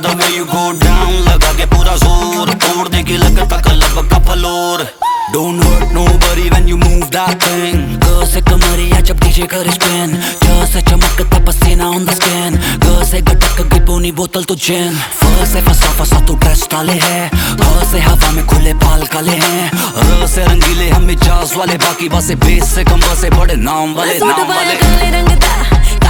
the way you go down, लगा के पूरा जोर, तोड़ देगी लगता कलब का floor. Don't hurt nobody when you move that thing। ग से कमरिया जब डीजे करे स्पिन, च से चमकता पसीना on the skin, ग से गटक गई पौनी बोतल तो जिन, फ से फसा तू ड्रेस डाले है, ह से हवा में खुले बाल काले हैं, र से रंगीले हम मिजाज वाले, बाकी बासे बेस से कम से बड़े नाम वाले नाम वाले।